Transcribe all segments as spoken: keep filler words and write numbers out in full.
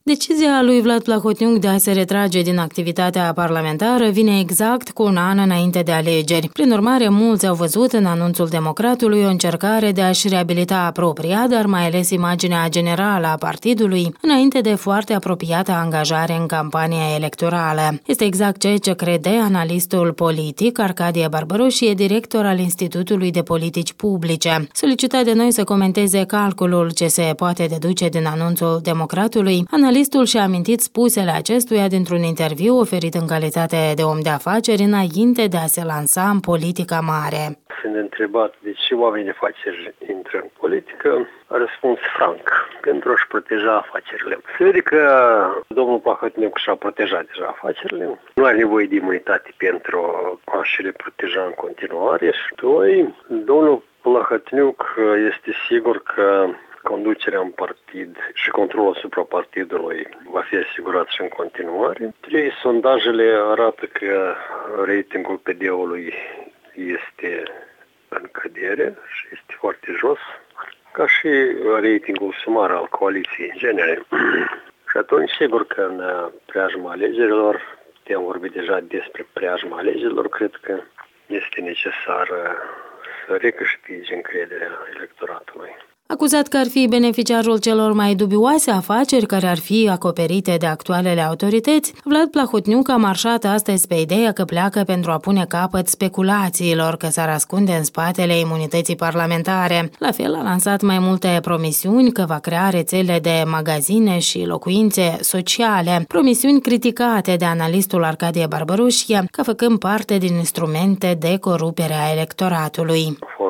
Decizia lui Vlad Plahotniuc de a se retrage din activitatea parlamentară vine exact cu un an înainte de alegeri. Prin urmare, mulți au văzut în anunțul Democratului o încercare de a-și reabilita propria, dar mai ales imaginea generală a partidului, înainte de foarte apropiată angajare în campania electorală. Este exact ceea ce crede analistul politic Arcadie Barbaru și e director al Institutului de Politici Publice. Solicitat de noi să comenteze calculul ce se poate deduce din anunțul Democratului, analistul și-a amintit spusele acestuia dintr-un interviu oferit în calitate de om de afaceri înainte de a se lansa în politica mare. Fiind întrebat de ce oamenii de afaceri intră în politică, a răspuns franc, pentru a-și proteja afacerile. Se vede că domnul Plahotniuc și-a protejat deja afacerile, nu are nevoie de imunitate pentru a-și le proteja în continuare. Și doi, domnul Plahotniuc este sigur că conducerea în partid și controlul asupra partidului va fi asigurat și în continuare. Trei, sondajele arată că ratingul P D-ului este în cădere și este foarte jos, ca și ratingul sumar al coaliției în genere. Și atunci, sigur că în preajma alegerilor, te-am vorbit deja despre preajma alegerilor, cred că este necesar să recâștigi încrederea electoratului. Acuzat că ar fi beneficiarul celor mai dubioase afaceri care ar fi acoperite de actualele autorități, Vlad Plahotniuc a marșat astăzi pe ideea că pleacă pentru a pune capăt speculațiilor că s-ar ascunde în spatele imunității parlamentare. La fel, a lansat mai multe promisiuni că va crea rețele de magazine și locuințe sociale, promisiuni criticate de analistul Arcadie Barbarușie ca făcând parte din instrumente de corupere a electoratului.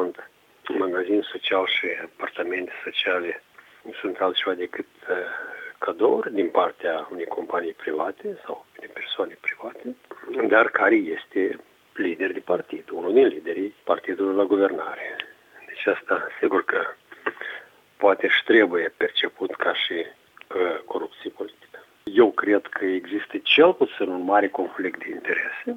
Magazin social și apartamente sociale nu sunt altceva decât uh, cadouri din partea unei companii private sau de persoane private, dar care este lider de partid, unul din liderii partidului la guvernare. Deci asta, sigur că poate și trebuie perceput ca și uh, corupție politică. Eu cred că există cel puțin un mare conflict de interese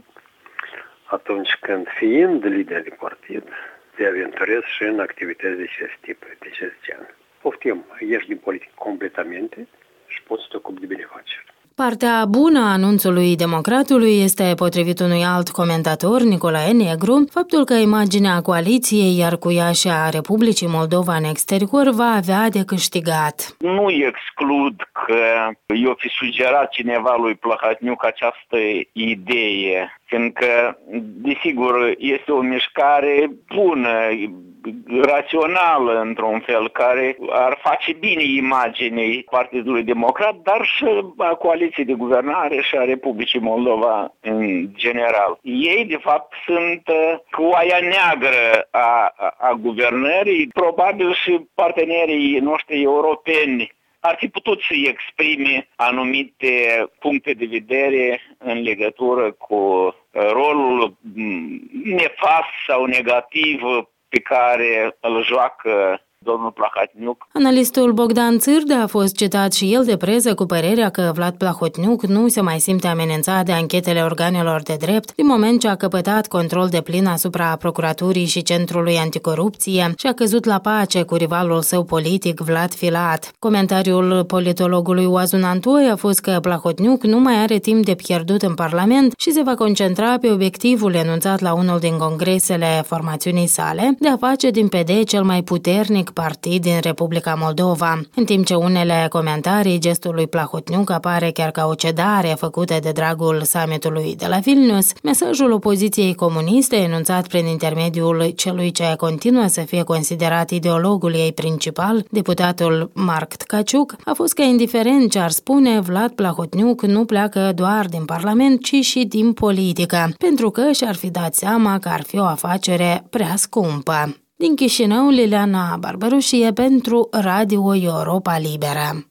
atunci când, fiind lider de partid, te aventurezi și în activități de acest tip, de acest gen. Poftim, ieși din politică completamente și poți să te ocupi de benefaceri. Partea bună a anunțului Democratului este, potrivit unui alt comentator, Nicolae Negru, faptul că imaginea coaliției, iar cu ea și a Republicii Moldova în exterior, va avea de câștigat. Nu exclud că i-o fi sugerat cineva lui Plahotniuc această idee, fiindcă, desigur, este o mișcare bună, rațională într-un fel, care ar face bine imaginii Partidului Democrat, dar și a coaliției de guvernare și a Republicii Moldova în general. Ei, de fapt, sunt oaia neagră a, a, a guvernării, probabil și partenerii noștri europeni ar fi putut să exprime anumite puncte de vedere în legătură cu rolul nefast sau negativ pe care îl joacă domnul Plahotniuc. Analistul Bogdan Țârdă a fost citat și el de presă cu părerea că Vlad Plahotniuc nu se mai simte amenințat de anchetele organelor de drept din moment ce a căpătat control deplin asupra Procuraturii și Centrului Anticorupție și a căzut la pace cu rivalul său politic Vlad Filat. Comentariul politologului Oazun Antoi a fost că Plahotniuc nu mai are timp de pierdut în Parlament și se va concentra pe obiectivul enunțat la unul din congresele formațiunii sale de a face din P D cel mai puternic partid din Republica Moldova. În timp ce unele comentarii gestul lui Plahotniuc apare chiar ca o cedare făcută de dragul summitului de la Vilnius, mesajul opoziției comuniste enunțat prin intermediul celui ce continuă să fie considerat ideologul ei principal, deputatul Marc Tkaciuc, a fost că indiferent ce ar spune, Vlad Plahotniuc nu pleacă doar din Parlament, ci și din politică, pentru că și-ar fi dat seama că ar fi o afacere prea scumpă. Din Chișinău, Liliana Barbarușie pentru Radio Europa Liberă.